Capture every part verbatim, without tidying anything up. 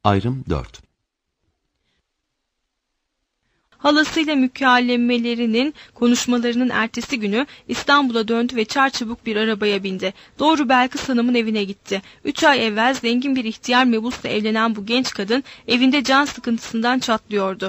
Ayrım dört. Halasıyla mükallemelerinin konuşmalarının ertesi günü İstanbul'a döndü ve çarçabuk bir arabaya bindi. Doğru Belkıs Hanım'ın evine gitti. Üç ay evvel zengin bir ihtiyar mebusla evlenen bu genç kadın evinde can sıkıntısından çatlıyordu.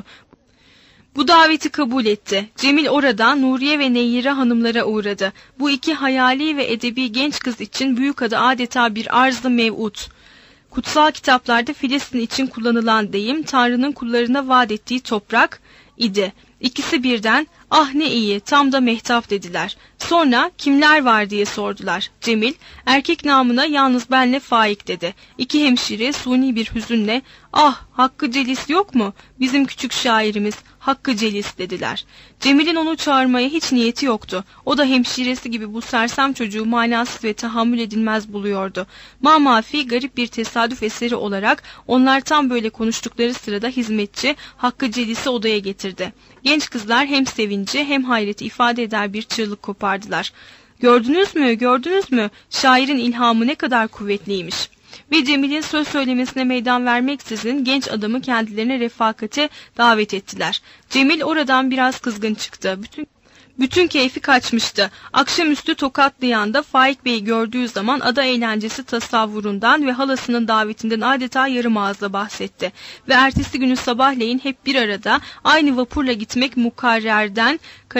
Bu daveti kabul etti. Cemil oradan Nuriye ve Neyire hanımlara uğradı. Bu iki hayali ve edebi genç kız için Büyükada adeta bir arz-ı mev'ut. Kutsal kitaplarda Filistin için kullanılan deyim, Tanrı'nın kullarına vaat ettiği toprak idi. İkisi birden, ah ne iyi, tam da mehtap dediler. Sonra kimler var diye sordular. Cemil, erkek namına yalnız benle Faik dedi. İki hemşire suni bir hüzünle, ah Hakkı Celis yok mu? Bizim küçük şairimiz Hakkı Celis dediler. Cemil'in onu çağırmaya hiç niyeti yoktu. O da hemşiresi gibi bu sersem çocuğu manasız ve tahammül edilmez buluyordu. Mamafi garip bir tesadüf eseri olarak onlar tam böyle konuştukları sırada hizmetçi Hakkı Celis'i odaya getirdi. Genç kızlar hem sevinci hem hayreti ifade eder bir çığlık kopardılar. Gördünüz mü, gördünüz mü? Şairin ilhamı ne kadar kuvvetliymiş. Ve Cemil'in söz söylemesine meydan vermeksizin genç adamı kendilerine refakate davet ettiler. Cemil oradan biraz kızgın çıktı. Bütün Bütün keyfi kaçmıştı. Akşamüstü tokatlayan da Faik Bey'i gördüğü zaman ada eğlencesi tasavvurundan ve halasının davetinden adeta yarım ağızla bahsetti. Ve ertesi günü sabahleyin hep bir arada aynı vapurla gitmek mukarrerden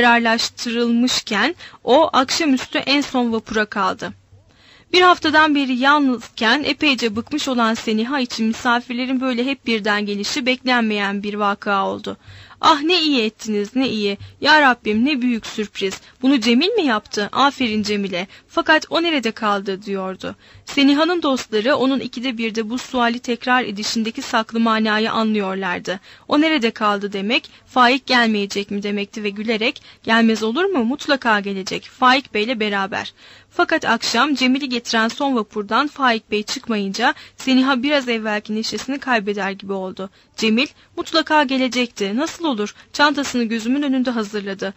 kararlaştırılmışken o akşamüstü en son vapura kaldı. Bir haftadan beri yalnızken epeyce bıkmış olan Seniha için misafirlerin böyle hep birden gelişi beklenmeyen bir vaka oldu. Ah ne iyi ettiniz, ne iyi. Ya Rabbim ne büyük sürpriz. Bunu Cemil mi yaptı? Aferin Cemil'e. Fakat o nerede kaldı diyordu. Seniha'nın dostları onun ikide birde bu suali tekrar edişindeki saklı manayı anlıyorlardı. O nerede kaldı demek, Faik gelmeyecek mi demekti ve gülerek, gelmez olur mu? Mutlaka gelecek. Faik Bey'le beraber. Fakat akşam Cemil'i getiren son vapurdan Faik Bey çıkmayınca Seniha biraz evvelki neşesini kaybeder gibi oldu. Cemil mutlaka gelecekti. Nasıl olur? Çantasını gözümün önünde hazırladı.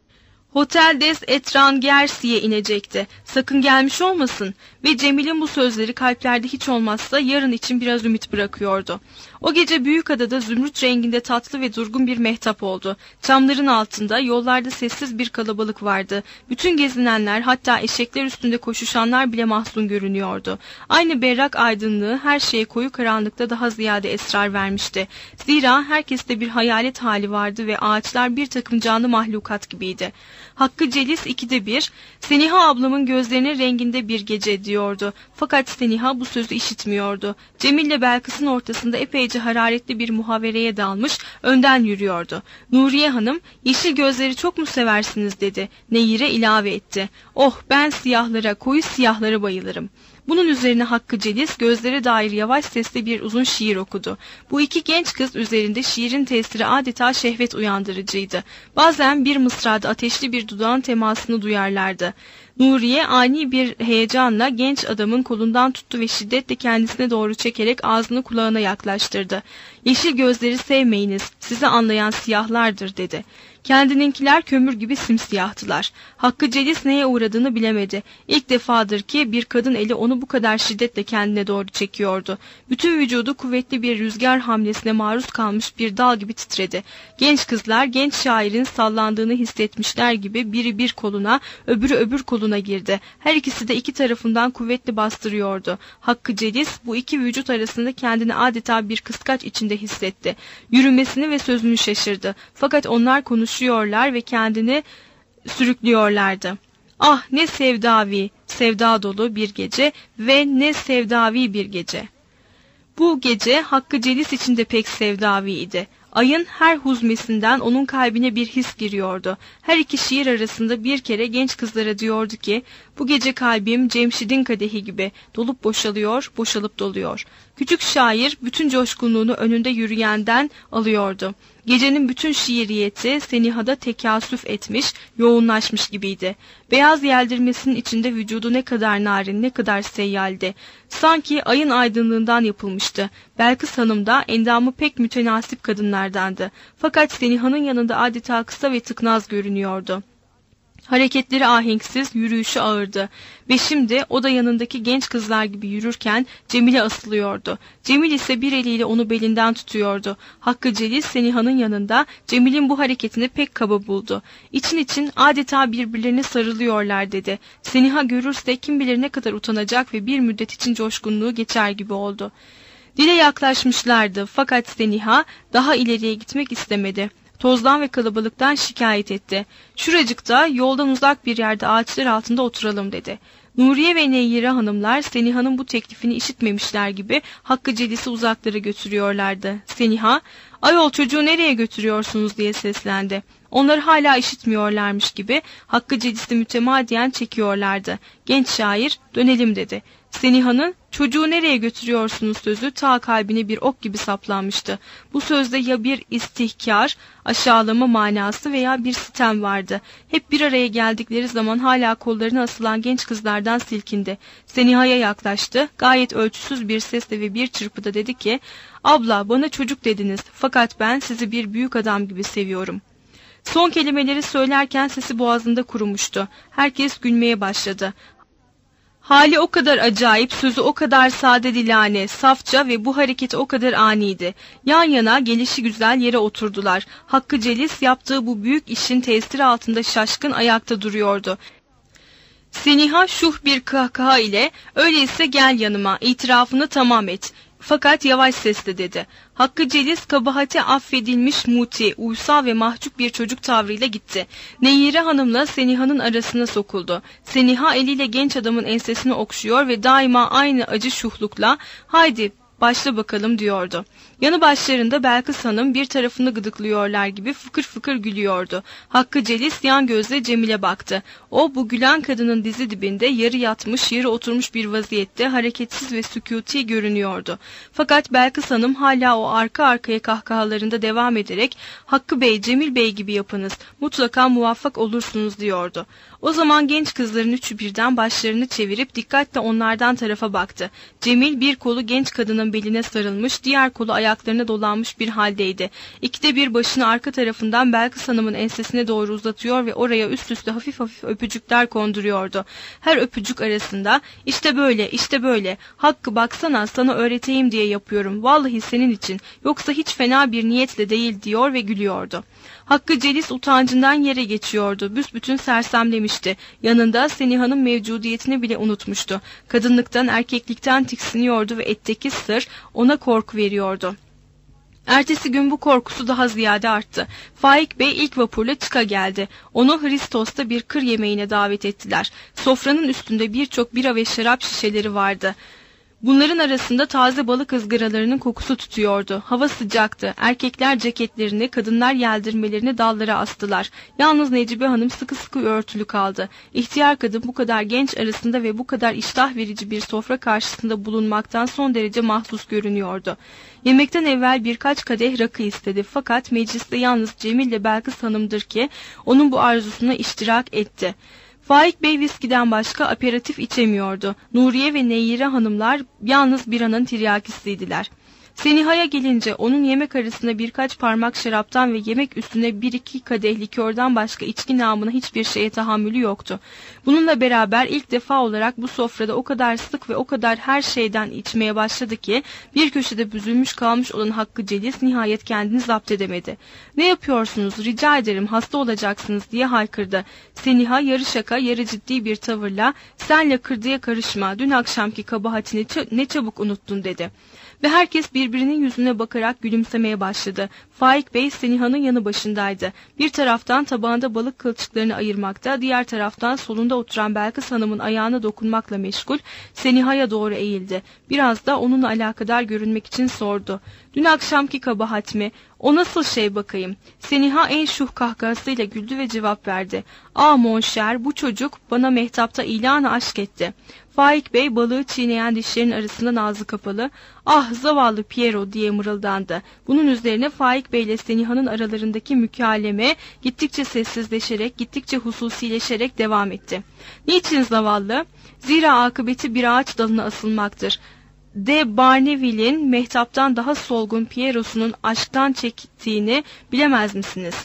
Hotel des Etrangersi'ye inecekti. Sakın gelmiş olmasın. Ve Cemil'in bu sözleri kalplerde hiç olmazsa yarın için biraz ümit bırakıyordu. O gece Büyükada'da zümrüt renginde tatlı ve durgun bir mehtap oldu. Çamların altında yollarda sessiz bir kalabalık vardı. Bütün gezinenler, hatta eşekler üstünde koşuşanlar bile mahzun görünüyordu. Aynı berrak aydınlığı her şeye koyu karanlıkta daha ziyade esrar vermişti. Zira herkeste bir hayalet hali vardı ve ağaçlar bir takım canlı mahlukat gibiydi. Hakkı Celis ikide bir, Seniha ablamın gözlerinin renginde bir gece diyordu. Fakat Seniha bu sözü işitmiyordu. Cemil'le Belkıs'ın ortasında epeyce hararetli bir muhavereye dalmış, önden yürüyordu. Nuriye Hanım, yeşil gözleri çok mu seversiniz dedi. Neyire ilave etti. Oh ben siyahlara, koyu siyahlara bayılırım. Bunun üzerine Hakkı Celis gözlere dair yavaş sesle bir uzun şiir okudu. Bu iki genç kız üzerinde şiirin tesiri adeta şehvet uyandırıcıydı. Bazen bir mısrada ateşli bir dudağın temasını duyarlardı. Nuriye ani bir heyecanla genç adamın kolundan tuttu ve şiddetle kendisine doğru çekerek ağzını kulağına yaklaştırdı. Yeşil gözleri sevmeyiniz, sizi anlayan siyahlardır dedi. Kendininkiler kömür gibi simsiyahtılar. Hakkı Celis neye uğradığını bilemedi. İlk defadır ki bir kadın eli onu bu kadar şiddetle kendine doğru çekiyordu. Bütün vücudu kuvvetli bir rüzgar hamlesine maruz kalmış bir dal gibi titredi. Genç kızlar genç şairin sallandığını hissetmişler gibi biri bir koluna, öbürü öbür koluna girdi. Her ikisi de iki tarafından kuvvetli bastırıyordu. Hakkı Celis bu iki vücut arasında kendini adeta bir kıskaç içinde hissetti. Yürümesini ve sözünü şaşırdı. Fakat onlar konuşuyorlar ve kendini sürüklüyorlardı. Ah ne sevdavi, sevda dolu bir gece ve ne sevdavi bir gece. Bu gece Hakkı Celis için de pek sevdaviydi. Ayın her huzmesinden onun kalbine bir his giriyordu. Her iki şiir arasında bir kere genç kızlara diyordu ki, bu gece kalbim Cemşid'in kadehi gibi dolup boşalıyor, boşalıp doluyor. Küçük şair bütün coşkunluğunu önünde yürüyenden alıyordu. Gecenin bütün şiiriyeti Seniha'da tekasüf etmiş, yoğunlaşmış gibiydi. Beyaz yeldirmesinin içinde vücudu ne kadar narin, ne kadar seyyaldi. Sanki ayın aydınlığından yapılmıştı. Belkıs Hanım da endamı pek mütenasip kadınlardandı. Fakat Seniha'nın yanında adeta kısa ve tıknaz görünüyordu. Hareketleri ahenksiz, yürüyüşü ağırdı. Ve şimdi o da yanındaki genç kızlar gibi yürürken Cemil'e asılıyordu. Cemil ise bir eliyle onu belinden tutuyordu. Hakkı Celil Seniha'nın yanında Cemil'in bu hareketini pek kaba buldu. İçin için adeta birbirlerine sarılıyorlar dedi. Seniha görürse kim bilir ne kadar utanacak ve bir müddet için coşkunluğu geçer gibi oldu. Dile yaklaşmışlardı fakat Seniha daha ileriye gitmek istemedi. Tozdan ve kalabalıktan şikayet etti. Şuracıkta yoldan uzak bir yerde ağaçlar altında oturalım dedi. Nuriye ve Neyyire hanımlar Seniha'nın bu teklifini işitmemişler gibi Hakkı Celis'i uzaklara götürüyorlardı. Seniha, "Ayol çocuğu nereye götürüyorsunuz?" diye seslendi. Onları hala işitmiyorlarmış gibi Hakkı Celis'i mütemadiyen çekiyorlardı. Genç şair, "Dönelim" dedi. Seniha'nın "Çocuğu nereye götürüyorsunuz?" sözü ta kalbine bir ok gibi saplanmıştı. Bu sözde ya bir istihkar, aşağılama manası veya bir sitem vardı. Hep bir araya geldikleri zaman hala kollarına asılan genç kızlardan silkindi. Seniha'ya yaklaştı. Gayet ölçüsüz bir sesle ve bir çırpıda dedi ki, "Abla, bana çocuk dediniz fakat ben sizi bir büyük adam gibi seviyorum." Son kelimeleri söylerken sesi boğazında kurumuştu. Herkes gülmeye başladı. Hali o kadar acayip, sözü o kadar sade dilane, safça ve bu hareketi o kadar aniydi. Yan yana gelişi güzel yere oturdular. Hakkı Celis yaptığı bu büyük işin tesiri altında şaşkın ayakta duruyordu. Seniha şuh bir kahkaha ile, "Öyleyse gel yanıma, itirafını tamam et." Fakat yavaş sesle dedi. Hakkı Celis kabahati affedilmiş muti, uysal ve mahcup bir çocuk tavrıyla gitti. Neyyire hanımla Seniha'nın arasına sokuldu. Seniha eliyle genç adamın ensesini okşuyor ve daima aynı acı şuhlukla, "Haydi başla bakalım" diyordu. Yanı başlarında Belkıs Hanım bir tarafını gıdıklıyorlar gibi fıkır fıkır gülüyordu. Hakkı Celis yan gözle Cemil'e baktı. O bu gülen kadının dizi dibinde yarı yatmış yarı oturmuş bir vaziyette hareketsiz ve sükuti görünüyordu. Fakat Belkıs Hanım hala o arka arkaya kahkahalarında devam ederek, "Hakkı Bey, Cemil Bey gibi yapınız, mutlaka muvaffak olursunuz" diyordu. O zaman genç kızların üçü birden başlarını çevirip dikkatle onlardan tarafa baktı. Cemil bir kolu genç kadının beline sarılmış, diğer kolu ayaklarına dolanmış bir haldeydi. İkide bir başını arka tarafından Belkıs Hanım'ın ensesine doğru uzatıyor ve oraya üst üste hafif hafif öpücükler konduruyordu. Her öpücük arasında, "İşte böyle, işte böyle. Hakkı baksana, sana öğreteyim diye yapıyorum. Vallahi senin için. Yoksa hiç fena bir niyetle değil" diyor ve gülüyordu. Hakkı Celis utancından yere geçiyordu. Büsbütün sersemlemişti. Yanında Seniha'nın mevcudiyetini bile unutmuştu. Kadınlıktan, erkeklikten tiksiniyordu ve etteki sır ona korku veriyordu. Ertesi gün bu korkusu daha ziyade arttı. Faik Bey ilk vapurla çıka geldi. Onu Hristos'ta bir kır yemeğine davet ettiler. Sofranın üstünde birçok bira ve şarap şişeleri vardı. Bunların arasında taze balık ızgaralarının kokusu tutuyordu. Hava sıcaktı. Erkekler ceketlerini, kadınlar yeldirmelerini dallara astılar. Yalnız Necibe Hanım sıkı sıkı örtülü kaldı. İhtiyar kadın bu kadar genç arasında ve bu kadar iştah verici bir sofra karşısında bulunmaktan son derece mahzuz görünüyordu. Yemekten evvel birkaç kadeh rakı istedi fakat mecliste yalnız Cemil ile Belkıs Hanım'dır ki onun bu arzusuna iştirak etti. Faik Bey viskiden başka aperatif içemiyordu. Nuriye ve Neyyire hanımlar yalnız biranın tiryakisiydiler. Seniha'ya gelince onun yemek arasında birkaç parmak şaraptan ve yemek üstüne bir iki kadeh likörden başka içki namına hiçbir şeye tahammülü yoktu. Bununla beraber ilk defa olarak bu sofrada o kadar sık ve o kadar her şeyden içmeye başladı ki bir köşede büzülmüş kalmış olan Hakkı Celis nihayet kendini zapt edemedi. "Ne yapıyorsunuz? Rica ederim, hasta olacaksınız" diye haykırdı. Seniha yarı şaka yarı ciddi bir tavırla, "Sen lakırdıya karışma, dün akşamki kabahatini ne çabuk unuttun" dedi. Ve herkes birbirinin yüzüne bakarak gülümsemeye başladı. Faik Bey Seniha'nın yanı başındaydı. Bir taraftan tabağında balık kılçıklarını ayırmakta, diğer taraftan solunda oturan Belkıs Hanım'ın ayağına dokunmakla meşgul, Seniha'ya doğru eğildi. Biraz da onunla alakadar görünmek için sordu. "Dün akşamki kabahat mi? O nasıl şey bakayım?" Seniha en şuh kahkahasıyla güldü ve cevap verdi. "Ah monşer, bu çocuk bana mehtapta ilan-ı aşk etti." Faik Bey balığı çiğneyen dişlerinin arasından ağzı kapalı, "Ah zavallı Piero" diye mırıldandı. Bunun üzerine Faik Bey ile Seniha'nın aralarındaki mükâleme gittikçe sessizleşerek, gittikçe hususileşerek devam etti. "Niçin zavallı? Zira akıbeti bir ağaç dalına asılmaktır. De Barneville'in mehtaptan daha solgun Piero'sunun aşktan çektiğini bilemez misiniz?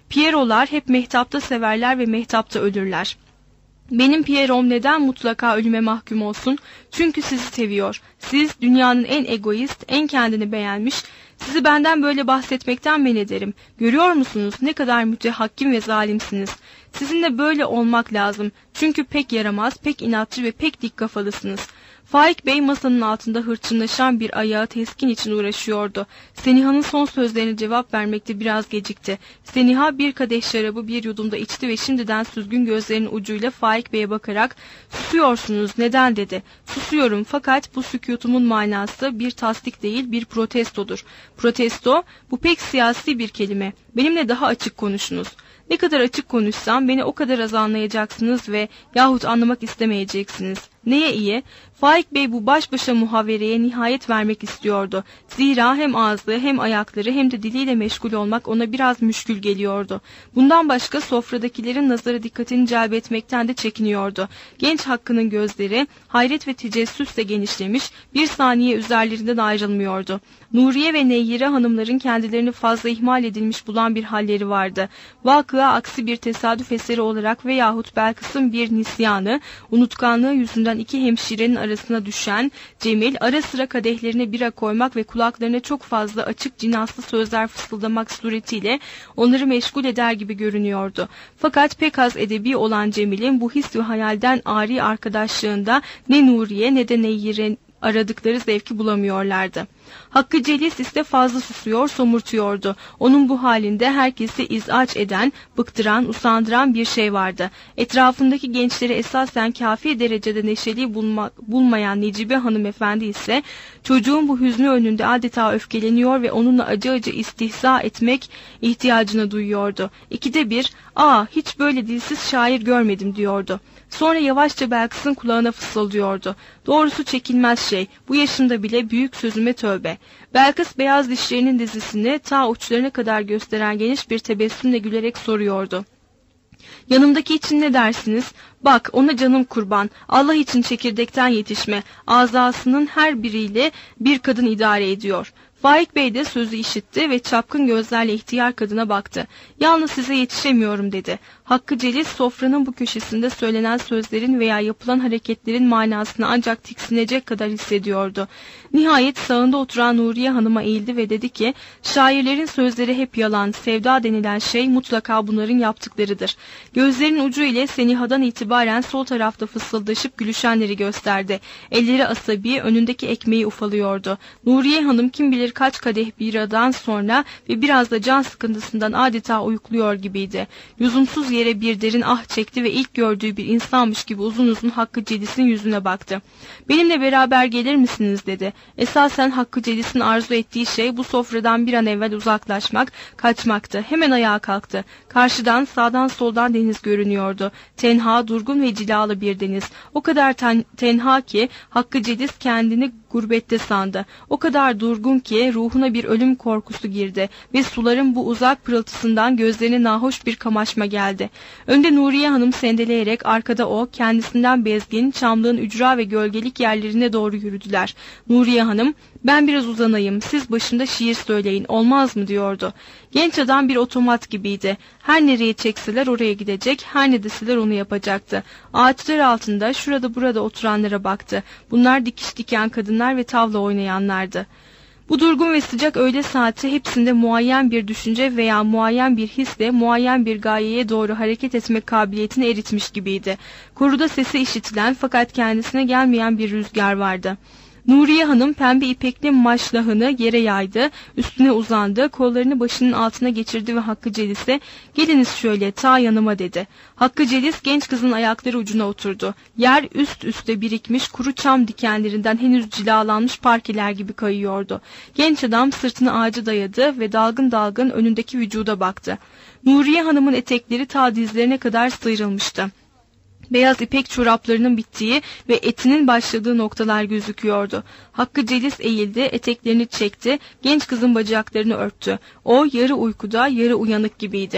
Pierrot'lar hep mehtapta severler ve mehtapta ölürler. Benim Pierrot'm neden mutlaka ölüme mahkum olsun? Çünkü sizi seviyor. Siz dünyanın en egoist, en kendini beğenmiş, sizi benden böyle bahsetmekten men ederim. Görüyor musunuz ne kadar mütehakkim ve zalimsiniz? Sizinle böyle olmak lazım. Çünkü pek yaramaz, pek inatçı ve pek dik kafalısınız. Faik Bey masanın altında hırçınlaşan bir ayağı teskin için uğraşıyordu. Seniha'nın son sözlerine cevap vermekte biraz gecikti. Seniha bir kadeh şarabı bir yudumda içti ve şimdiden süzgün gözlerinin ucuyla Faik Bey'e bakarak "Susuyorsunuz, neden?" dedi. "Susuyorum, fakat bu sükutumun manası bir tasdik değil, bir protestodur." "Protesto? Bu pek siyasi bir kelime. Benimle daha açık konuşunuz." "Ne kadar açık konuşsam beni o kadar az anlayacaksınız ve yahut anlamak istemeyeceksiniz." "Neye iyi?" Faik Bey bu baş başa muhavereye nihayet vermek istiyordu. Zira hem ağzı hem ayakları hem de diliyle meşgul olmak ona biraz müşkül geliyordu. Bundan başka sofradakilerin nazarı dikkatini celbetmekten de çekiniyordu. Genç Hakkı'nın gözleri hayret ve tecessüsle genişlemiş, bir saniye üzerlerinden ayrılmıyordu. Nuriye ve Neyyire hanımların kendilerini fazla ihmal edilmiş bulan bir halleri vardı. Vakıa aksi bir tesadüf eseri olarak veyahut Belkıs'ın bir nisyanı, unutkanlığı yüzünden iki hemşirenin arasına düşen Cemil ara sıra kadehlerine bira koymak ve kulaklarına çok fazla açık cinaslı sözler fısıldamak suretiyle onları meşgul eder gibi görünüyordu. Fakat pek az edebi olan Cemil'in bu his ve hayalden ari arkadaşlığında ne Nuriye ne de Neyyire aradıkları zevki bulamıyorlardı. Hakkı Celis ise fazla susuyor, somurtuyordu. Onun bu halinde herkesi izaç eden, bıktıran, usandıran bir şey vardı. Etrafındaki gençleri esasen kafi derecede neşeli bulma, bulmayan Necibe hanımefendi ise çocuğun bu hüznü önünde adeta öfkeleniyor ve onunla acı acı istihza etmek ihtiyacını duyuyordu. İkide bir, "Aa, hiç böyle dilsiz şair görmedim," diyordu. Sonra yavaşça Belkıs'ın kulağına fısıldıyordu. "Doğrusu çekilmez şey. Bu yaşımda bile büyük sözüme tövbe." Belkıs beyaz dişlerinin dizisini ta uçlarına kadar gösteren geniş bir tebessümle gülerek soruyordu. "Yanımdaki için ne dersiniz? Bak, ona canım kurban. Allah için çekirdekten yetişme. Azasının her biriyle bir kadın idare ediyor." Faik Bey de sözü işitti ve çapkın gözlerle ihtiyar kadına baktı. "Yalnız size yetişemiyorum," dedi. Hakkı Celis sofranın bu köşesinde söylenen sözlerin veya yapılan hareketlerin manasını ancak tiksinecek kadar hissediyordu. Nihayet sağında oturan Nuriye Hanım'a eğildi ve dedi ki, "Şairlerin sözleri hep yalan, sevda denilen şey mutlaka bunların yaptıklarıdır." Gözlerinin ucu ile Seniha'dan itibaren sol tarafta fısıldaşıp gülüşenleri gösterdi. Elleri asabi, önündeki ekmeği ufalıyordu. Nuriye Hanım kim bilir kaç kadeh biradan sonra ve biraz da can sıkıntısından adeta uyukluyor gibiydi. Lüzumsuz yere bir derin ah çekti ve ilk gördüğü bir insanmış gibi uzun uzun Hakkı Celis'in yüzüne baktı. "Benimle beraber gelir misiniz?" dedi. Esasen Hakkı Celis'in arzu ettiği şey bu sofradan bir an evvel uzaklaşmak, kaçmaktı. Hemen ayağa kalktı. Karşıdan, sağdan soldan deniz görünüyordu. Tenha, durgun ve cilalı bir deniz. O kadar ten tenha ki Hakkı Celis kendini gurbette sandı. O kadar durgun ki ruhuna bir ölüm korkusu girdi ve suların bu uzak pırıltısından gözlerine nahoş bir kamaşma geldi. Önde Nuriye Hanım sendeleyerek, arkada o, kendisinden bezgin, çamlığın ücra ve gölgelik yerlerine doğru yürüdüler. Nuriye Hanım, "Ben biraz uzanayım, siz başında şiir söyleyin, olmaz mı?" diyordu. Genç adam bir otomat gibiydi. Her nereye çekseler oraya gidecek, her ne deseler onu yapacaktı. Ağaçlar altında şurada burada oturanlara baktı. Bunlar dikiş diken kadınlar ve tavla oynayanlardı. Bu durgun ve sıcak öğle saati hepsinde muayyen bir düşünce veya muayyen bir hisle muayyen bir gayeye doğru hareket etme kabiliyetini eritmiş gibiydi. Koruda sesi işitilen fakat kendisine gelmeyen bir rüzgar vardı. Nuriye Hanım pembe ipekli maşlahını yere yaydı, üstüne uzandı, kollarını başının altına geçirdi ve Hakkı Celis'e "Geliniz şöyle, ta yanıma," dedi. Hakkı Celis genç kızın ayakları ucuna oturdu. Yer üst üste birikmiş kuru çam dikenlerinden henüz cilalanmış parkeler gibi kayıyordu. Genç adam sırtını ağaca dayadı ve dalgın dalgın önündeki vücuda baktı. Nuriye Hanım'ın etekleri ta dizlerine kadar sıyrılmıştı. Beyaz ipek çoraplarının bittiği ve etinin başladığı noktalar gözüküyordu. Hakkı Celis eğildi, eteklerini çekti, genç kızın bacaklarını örttü. O yarı uykuda, yarı uyanık gibiydi.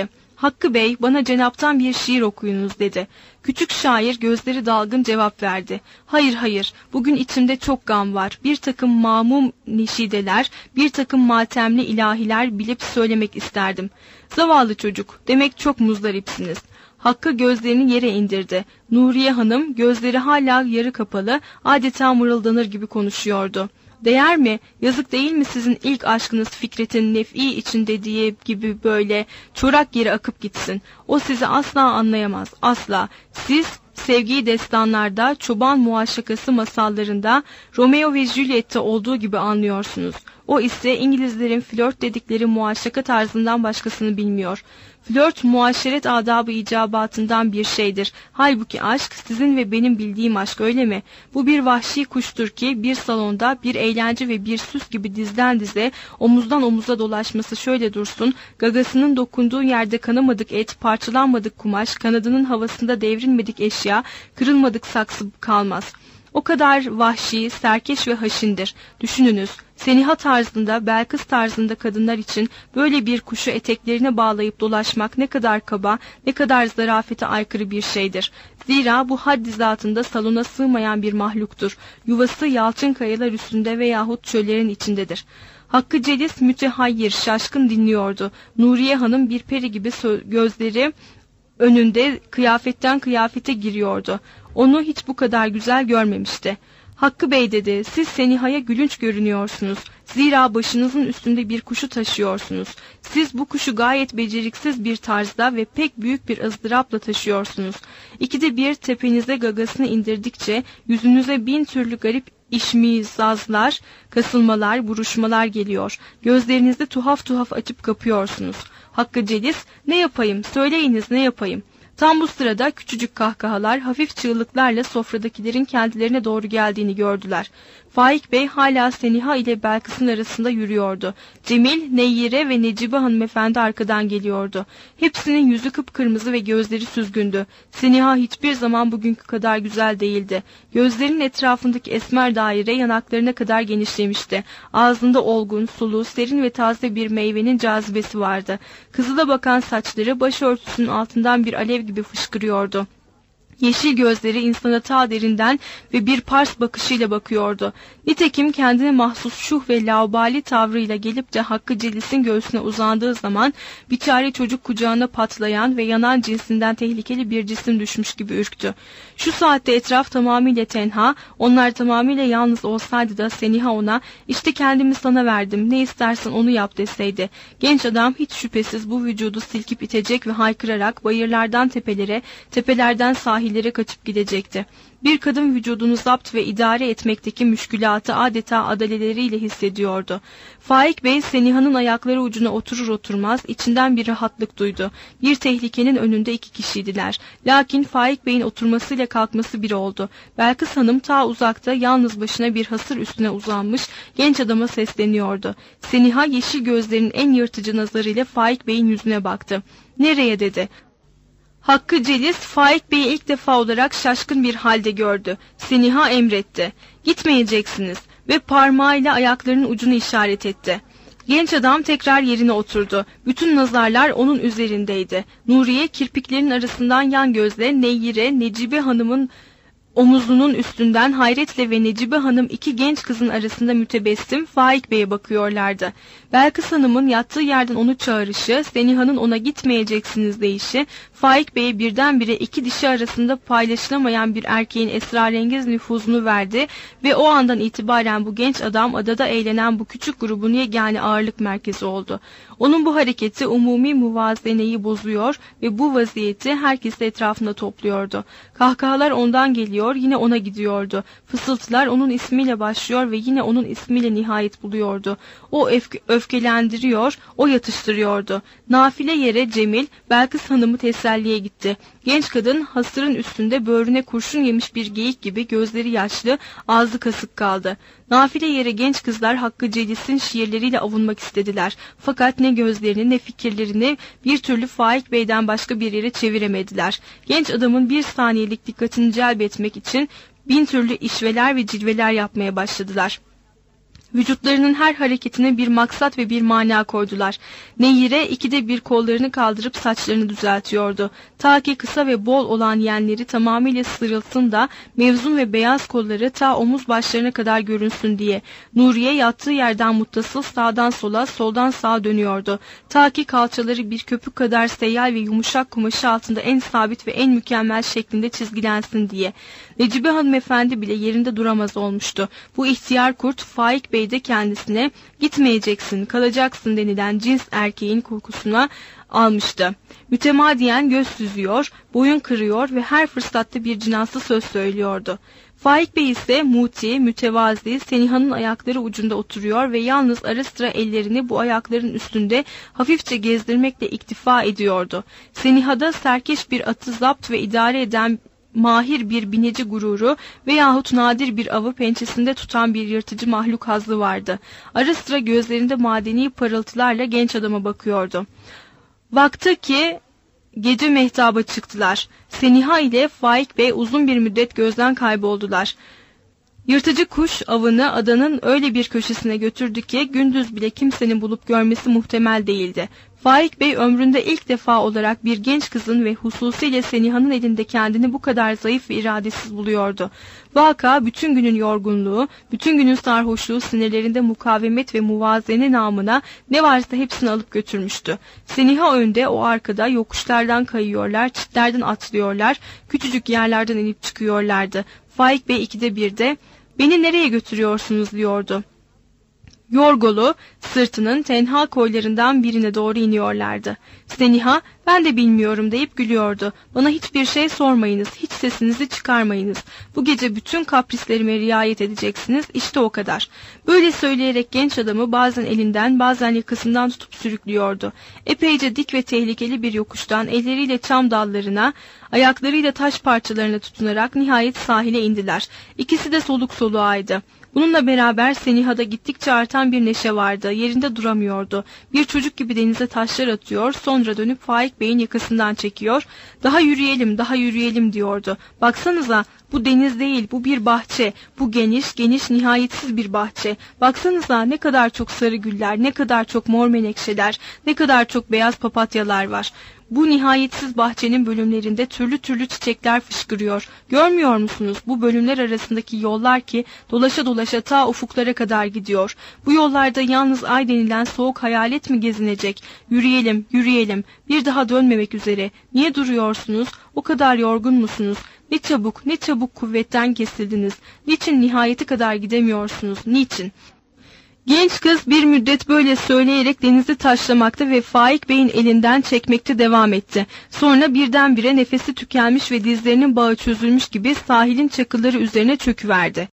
Hakkı Bey, bana Cenap'tan bir şiir okuyunuz dedi. Küçük şair gözleri dalgın cevap verdi. Hayır hayır, bugün içimde çok gam var. Bir takım mamum neşideler, bir takım matemli ilahiler bilip söylemek isterdim. Zavallı çocuk, demek çok muzdaripsiniz. Hakkı gözlerini yere indirdi. Nuriye Hanım gözleri hala yarı kapalı, adeta mırıldanır gibi konuşuyordu. Değer mi? Yazık değil mi sizin ilk aşkınız Fikret'in nef'i için dediği gibi böyle çorak yere akıp gitsin? O sizi asla anlayamaz, asla. Siz sevgiyi destanlarda, çoban muaşakası masallarında, Romeo ve Juliet'te olduğu gibi anlıyorsunuz. O ise İngilizlerin flört dedikleri muaşaka tarzından başkasını bilmiyor. Flört muaşeret adabı icabatından bir şeydir. Halbuki aşk sizin ve benim bildiğim aşk, öyle mi? Bu bir vahşi kuştur ki bir salonda bir eğlence ve bir süs gibi dizden dize omuzdan omuza dolaşması şöyle dursun, gagasının dokunduğu yerde kanamadık et, parçalanmadık kumaş, kanadının havasında devrilmedik eşya, kırılmadık saksı kalmaz. O kadar vahşi, serkeş ve haşindir. Düşününüz, Seniha tarzında, Belkıs tarzında kadınlar için böyle bir kuşu eteklerine bağlayıp dolaşmak ne kadar kaba, ne kadar zarafete aykırı bir şeydir. Zira bu haddi zatında salona sığmayan bir mahluktur. Yuvası yalçın kayalar üstünde veyahut çöllerin içindedir. Hakkı Celis mütehayyir, şaşkın dinliyordu. Nuriye Hanım bir peri gibi gözleri önünde kıyafetten kıyafete giriyordu. Onu hiç bu kadar güzel görmemişti. Hakkı Bey dedi, siz Seniha'ya gülünç görünüyorsunuz. Zira başınızın üstünde bir kuşu taşıyorsunuz. Siz bu kuşu gayet beceriksiz bir tarzda ve pek büyük bir ızdırapla taşıyorsunuz. İkide bir tepenize gagasını indirdikçe yüzünüze bin türlü garip işmizazlar, kasılmalar, buruşmalar geliyor. Gözlerinizi tuhaf tuhaf açıp kapıyorsunuz. Hakkı Celis, ne yapayım, söyleyiniz ne yapayım? Tam bu sırada küçücük kahkahalar, hafif çığlıklarla sofradakilerin kendilerine doğru geldiğini gördüler. Faik Bey hala Seniha ile Belkıs'ın arasında yürüyordu. Cemil, Neyyire ve Necibe hanımefendi arkadan geliyordu. Hepsinin yüzü kıpkırmızı ve gözleri süzgündü. Seniha hiçbir zaman bugünkü kadar güzel değildi. Gözlerinin etrafındaki esmer daire yanaklarına kadar genişlemişti. Ağzında olgun, sulu, serin ve taze bir meyvenin cazibesi vardı. Kızıla bakan saçları başörtüsünün altından bir alev gibi fışkırıyordu. Yeşil gözleri insana ta derinden ve bir pars bakışıyla bakıyordu. Nitekim kendine mahsus şuh ve laubali tavrıyla gelip de Hakkı Celis'in göğsüne uzandığı zaman biçare çocuk kucağına patlayan ve yanan cinsinden tehlikeli bir cisim düşmüş gibi ürktü. Şu saatte etraf tamamıyla tenha, onlar tamamıyla yalnız olsaydı da Seniha ona, işte kendimi sana verdim, ne istersen onu yap deseydi. Genç adam hiç şüphesiz bu vücudu silkip itecek ve haykırarak bayırlardan tepelere, tepelerden sahillere kaçıp gidecekti. Bir kadın vücudunu zapt ve idare etmekteki müşkülatı adeta adaleleriyle hissediyordu. Faik Bey Seniha'nın ayakları ucuna oturur oturmaz içinden bir rahatlık duydu. Bir tehlikenin önünde iki kişiydiler. Lakin Faik Bey'in oturmasıyla kalkması bir oldu. Belkıs Hanım ta uzakta yalnız başına bir hasır üstüne uzanmış genç adama sesleniyordu. Seniha yeşil gözlerinin en yırtıcı nazarıyla Faik Bey'in yüzüne baktı. "Nereye?" dedi. Hakkı Celis, Faik Bey'i ilk defa olarak şaşkın bir halde gördü. Seniha emretti. "Gitmeyeceksiniz." ve parmağıyla ayaklarının ucunu işaret etti. Genç adam tekrar yerine oturdu. Bütün nazarlar onun üzerindeydi. Nuriye kirpiklerin arasından yan gözle Neyyire, Necibe Hanım'ın omuzunun üstünden hayretle ve Necibe Hanım iki genç kızın arasında mütebessim Faik Bey'e bakıyorlardı. Belkıs Hanım'ın yattığı yerden onu çağırışı, Seniha'nın ona gitmeyeceksiniz deyişi, Faik Bey'e birdenbire iki dişi arasında paylaşılamayan bir erkeğin esrarengiz nüfuzunu verdi ve o andan itibaren bu genç adam adada eğlenen bu küçük grubun yegane ağırlık merkezi oldu. Onun bu hareketi umumi muvazeneyi bozuyor ve bu vaziyeti herkesi etrafında topluyordu. Kahkahalar ondan geliyor, yine ona gidiyordu. Fısıltılar onun ismiyle başlıyor ve yine onun ismiyle nihayet buluyordu. O öfke, öfkelendiriyor, o yatıştırıyordu. Nafile yere Cemil, Belkıs Hanım'ı teselliye gitti. Genç kadın hasırın üstünde böğrüne kurşun yemiş bir geyik gibi gözleri yaşlı, ağzı kasık kaldı. Nafile yere genç kızlar Hakkı Celis'in şiirleriyle avunmak istediler. Fakat ne gözlerini ne fikirlerini bir türlü Faik Bey'den başka bir yere çeviremediler. Genç adamın bir saniyelik dikkatini celbetmek için bin türlü işveler ve cilveler yapmaya başladılar. Vücutlarının her hareketine bir maksat ve bir mana koydular. Nehire ikide bir kollarını kaldırıp saçlarını düzeltiyordu. Ta ki kısa ve bol olan yenleri tamamıyla sırılsın da mevzun ve beyaz kolları ta omuz başlarına kadar görünsün diye. Nuriye yattığı yerden muttasıl sağdan sola, soldan sağa dönüyordu. Ta ki kalçaları bir köpük kadar seyyal ve yumuşak kumaşı altında en sabit ve en mükemmel şeklinde çizgilensin diye. Necibe hanımefendi bile yerinde duramaz olmuştu. Bu ihtiyar kurt Faik Bey de kendisine gitmeyeceksin, kalacaksın denilen cins erkeğin kokusuna almıştı. Mütemadiyen göz süzüyor, boyun kırıyor ve her fırsatta bir cinaslı söz söylüyordu. Faik Bey ise muti, mütevazi, Seniha'nın ayakları ucunda oturuyor ve yalnız ara sıra ellerini bu ayakların üstünde hafifçe gezdirmekle iktifa ediyordu. Seniha'da serkeş bir atı zapt ve idare eden mahir bir bineci gururu veyahut nadir bir avı pençesinde tutan bir yırtıcı mahluk hazzı vardı. Ara sıra gözlerinde madeni parıltılarla genç adama bakıyordu. Baktı ki gece mehtaba çıktılar. Seniha ile Faik Bey uzun bir müddet gözden kayboldular. Yırtıcı kuş avını adanın öyle bir köşesine götürdü ki gündüz bile kimsenin bulup görmesi muhtemel değildi. Faik Bey ömründe ilk defa olarak bir genç kızın ve hususiyle Seniha'nın elinde kendini bu kadar zayıf ve iradesiz buluyordu. Vaka bütün günün yorgunluğu, bütün günün sarhoşluğu sinirlerinde mukavemet ve muvazene namına ne varsa hepsini alıp götürmüştü. Seniha önde, o arkada yokuşlardan kayıyorlar, çitlerden atlıyorlar, küçücük yerlerden inip çıkıyorlardı. Faik Bey ikide birde "Beni nereye götürüyorsunuz?" diyordu. Yorgolu, sırtının tenha koylarından birine doğru iniyorlardı. Seniha, "Ben de bilmiyorum" deyip gülüyordu. "Bana hiçbir şey sormayınız, hiç sesinizi çıkarmayınız. Bu gece bütün kaprislerime riayet edeceksiniz, işte o kadar." Böyle söyleyerek genç adamı bazen elinden, bazen yakasından tutup sürüklüyordu. Epeyce dik ve tehlikeli bir yokuştan elleriyle çam dallarına, ayaklarıyla taş parçalarına tutunarak nihayet sahile indiler. İkisi de soluk soluğaydı. Bununla beraber Seniha'da gittikçe artan bir neşe vardı. Yerinde duramıyordu. Bir çocuk gibi denize taşlar atıyor, sonra dönüp Faik Bey'in yakasından çekiyor. "Daha yürüyelim, daha yürüyelim" diyordu. "Baksanıza, bu deniz değil, bu bir bahçe. Bu geniş, geniş, nihayetsiz bir bahçe. Baksanıza ne kadar çok sarı güller, ne kadar çok mor menekşeler, ne kadar çok beyaz papatyalar var. Bu nihayetsiz bahçenin bölümlerinde türlü türlü çiçekler fışkırıyor. Görmüyor musunuz? Bu bölümler arasındaki yollar ki dolaşa dolaşa ta ufuklara kadar gidiyor. Bu yollarda yalnız ay denilen soğuk hayalet mi gezinecek? Yürüyelim, yürüyelim. Bir daha dönmemek üzere. Niye duruyorsunuz? O kadar yorgun musunuz? Ne çabuk, ne çabuk kuvvetten kesildiniz. Niçin nihayeti kadar gidemiyorsunuz? Niçin?" Genç kız bir müddet böyle söyleyerek denizi taşlamakta ve Faik Bey'in elinden çekmekte devam etti. Sonra birdenbire nefesi tükenmiş ve dizlerinin bağı çözülmüş gibi sahilin çakılları üzerine çöküverdi.